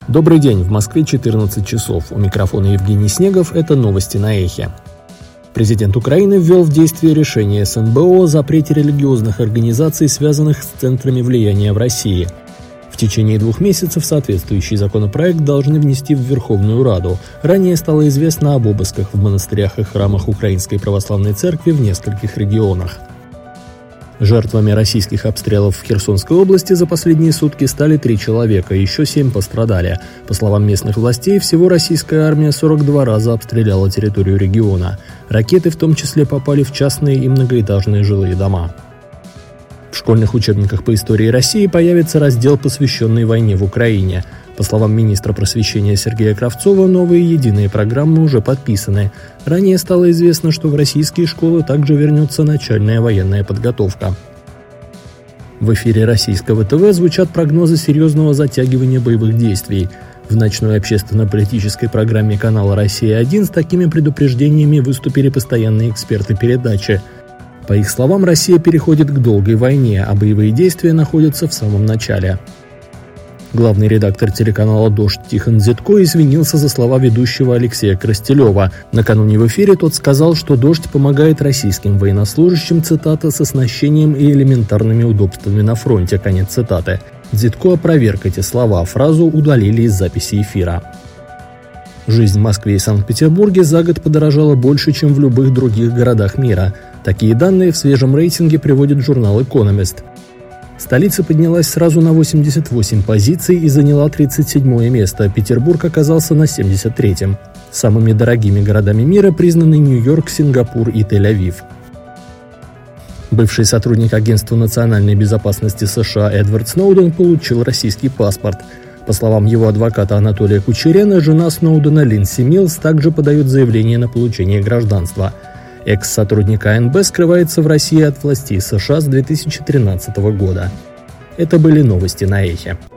Добрый день, в Москве 14 часов. У микрофона Евгений Снегов, это новости на Эхе. Президент Украины ввел в действие решение СНБО о запрете религиозных организаций, связанных с центрами влияния в России. В течение 2 месяцев соответствующий законопроект должны внести в Верховную Раду. Ранее стало известно об обысках в монастырях и храмах Украинской Православной Церкви в нескольких регионах. Жертвами российских обстрелов в Херсонской области за последние сутки стали 3 человека, еще 7 пострадали. По словам местных властей, всего российская армия 42 раза обстреляла территорию региона. Ракеты в том числе попали в частные и многоэтажные жилые дома. В школьных учебниках по истории России появится раздел, посвященный войне в Украине. По словам министра просвещения Сергея Кравцова, новые единые программы уже подписаны. Ранее стало известно, что в российские школы также вернется начальная военная подготовка. В эфире российского ТВ звучат прогнозы серьезного затягивания боевых действий. В ночной общественно-политической программе канала «Россия-1» с такими предупреждениями выступили постоянные эксперты передачи. По их словам, Россия переходит к долгой войне, а боевые действия находятся в самом начале. Главный редактор телеканала «Дождь» Тихон Зитко извинился за слова ведущего Алексея Крастелева. Накануне в эфире тот сказал, что «Дождь» помогает российским военнослужащим, цитата, «с оснащением и элементарными удобствами на фронте», конец цитаты. Зитко опроверг эти слова, фразу удалили из записи эфира. Жизнь в Москве и Санкт-Петербурге за год подорожала больше, чем в любых других городах мира. Такие данные в свежем рейтинге приводит журнал «Экономист». Столица поднялась сразу на 88 позиций и заняла 37-е место. Петербург оказался на 73-м. Самыми дорогими городами мира признаны Нью-Йорк, Сингапур и Тель-Авив. Бывший сотрудник Агентства национальной безопасности США Эдвард Сноуден получил российский паспорт. По словам его адвоката Анатолия Кучерена, жена Сноудена Линдси Миллс также подает заявление на получение гражданства. Экс-сотрудник АНБ скрывается в России от властей США с 2013 года. Это были новости на Эхе.